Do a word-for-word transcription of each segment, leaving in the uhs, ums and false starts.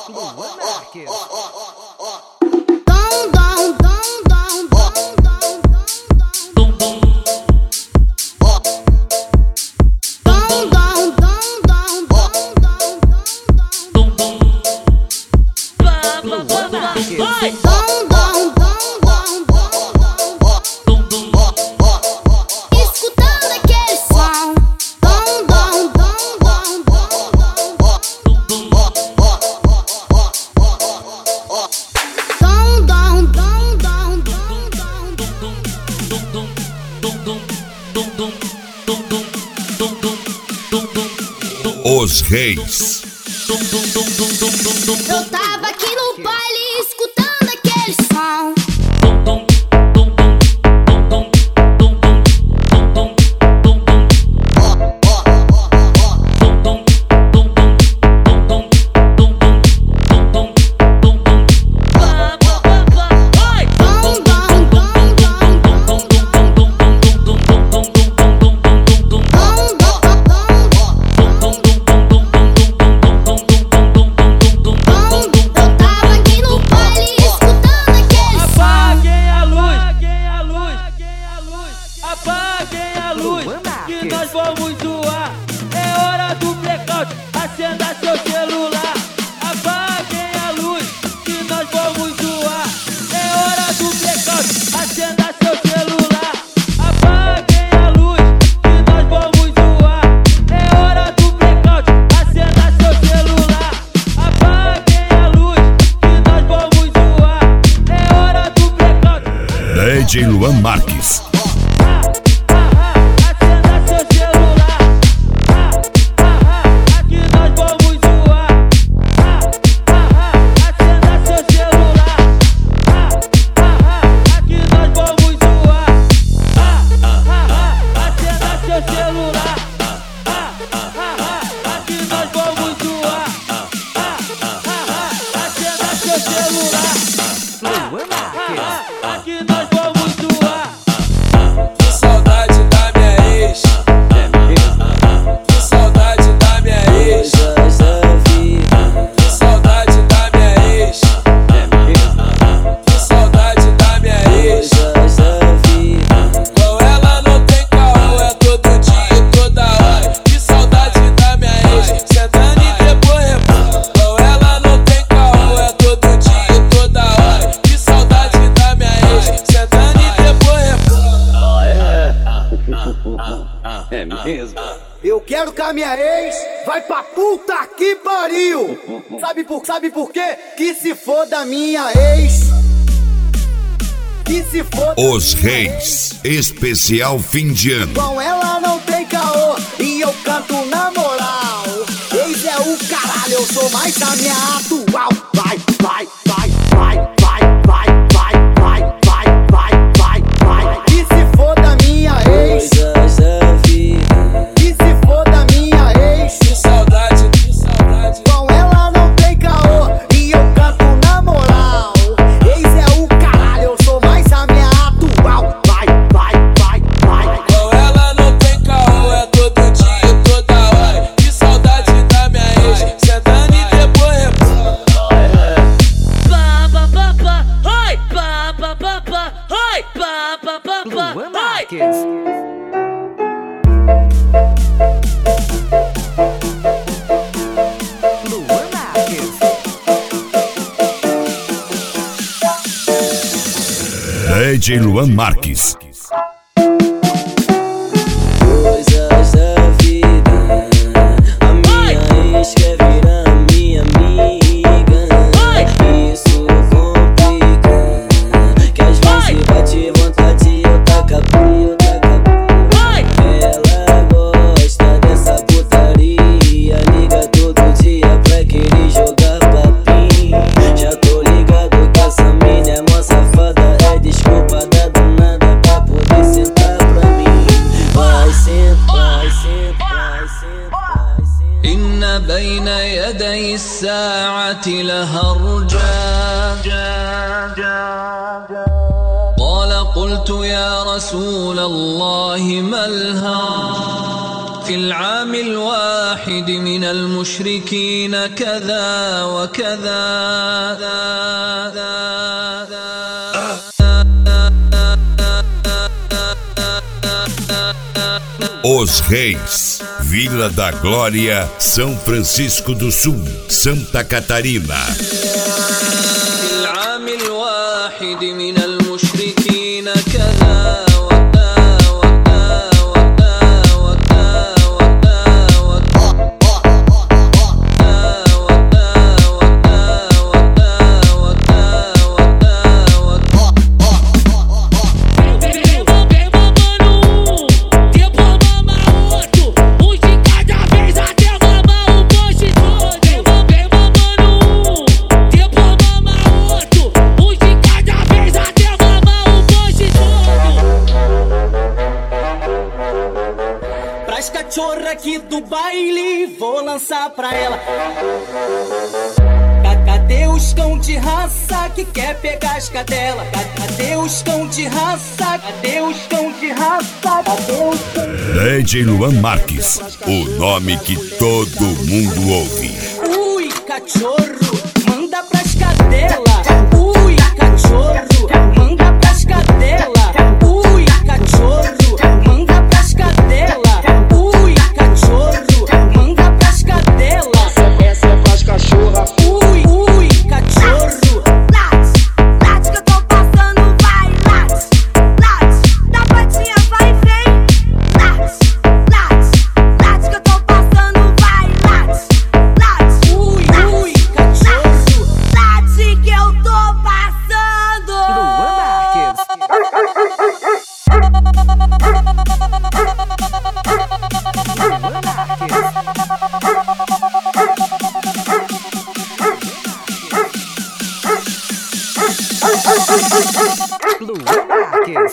Os Reis. Eu tava aqui no baile escutando aquele som. Que nós vamos zoar, é hora do blackout, acenda seu celular. Apaguem a luz, que nós vamos zoar, é hora do blackout, acenda seu celular. Apaguem a luz, que nós vamos zoar, é hora do blackout, acenda seu celular. Apaguem a luz, que nós vamos zoar, é hora do blackout. D J Luan Marques. Aqui nós vamos zoar. Que saudade da minha ex. Que saudade da minha ex. Que saudade da minha ex. Que saudade da minha ex. Com ela não tem caô, é todo dia e toda hora. Que saudade da minha ex. Sentando e depois repõe. Com ela não tem caô, é todo dia e toda hora. Que saudade da minha ex. Sentando e depois repõe. É mesmo? Eu quero que a minha ex vai pra puta que pariu. Sabe por, sabe por quê? Que se foda minha ex. Que se foda. Os Reis. Especial fim de ano. Com ela não tem caô e eu canto na moral. Ex é o caralho, eu sou mais a minha atual. Vai, vai, vai, vai, vai, vai, vai, vai, vai, vai, vai, vai. Que se foda minha ex. Que se foda minha ex. Que saudade, que saudade. Com ela não tem caô e eu canto na moral. Ex é o caralho, eu sou mais a minha atual. Vai, vai, vai, vai. Com ela não tem caô, é todo dia e toda hora. Que saudade da minha ex. Sentando e depois repõe. Pá, pá, pá, pá, oi, pá, pá, pá, pá, oi, pá, pá, pá, pá, Luan oi. Marques. Luan Marques. D J Luan Marques. Coisas da vida, a minha ex quer virar minha amiga. Isso complica, que às vezes bate vontade e eu taca pio, taca pio. Ela gosta dessa putaria, liga todo dia pra querer jogar papinho. Já tô ligado que essa mina é mó safada, é desculpa da danada pra poder sentar pra mim. Vai sentar, vai sentar, vai sentar. إن بين يدي الساعة لهرجا قال قلت يا رسول الله ما الهرج في العام الواحد من المشركين كذا وكذا. Os Reis, Vila da Glória, São Francisco do Sul, Santa Catarina. في العام الواحد من المشركين كذا وكذا وكذا وكذا cachorra aqui do baile, vou lançar pra ela. Cadê os cão de raça que quer pegar as cadelas? Cadê os cão de raça? Cadê os cão de raça? Cadê os cão de raça? D J Luan Marques, o nome que todo mundo ouve. Ui, cachorro, manda pras cadelas. Ui, cachorro, manda pras cadelas. Ui, cachorro, manda pras cadelas. Ui, cachorro, manda pras cadelas. Essa é pras cachorra. Ui, ui, cachorro. Late, late que eu tô passando, vai, late, late, da patinha vai e vem, late, late, late que eu tô passando, vai, late, late, Ui, ui, cachorro. late que eu tô passando. Luan Marques. Luan Marques.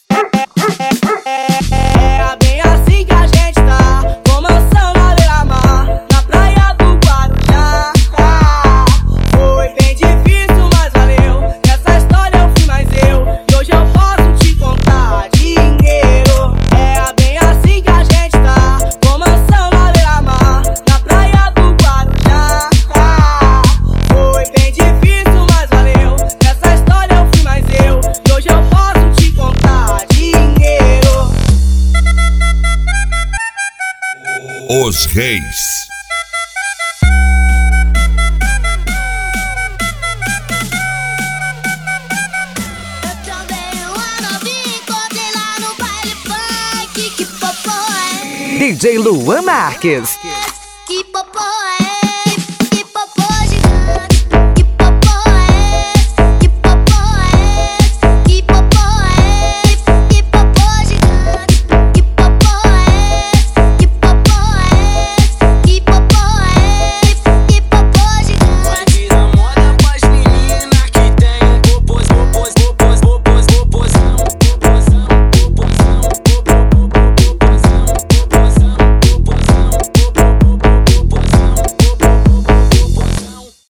É bem assim que a gente tá, com mansão na beira-mar, na praia do Guarujá. Ah, foi bem difícil, mas valeu. Nessa história eu fui mais eu, e hoje eu posso te contar dinheiro. É bem assim que a gente tá, com mansão na beira-mar, na praia do Guarujá. Ah, foi bem difícil, mas valeu. Nessa história eu fui mais eu, e hoje eu posso te contar dinheiro. Os Reis. Eu também uma novinha, encontrei lá no baile funk, que popô é? D J Luan Marques.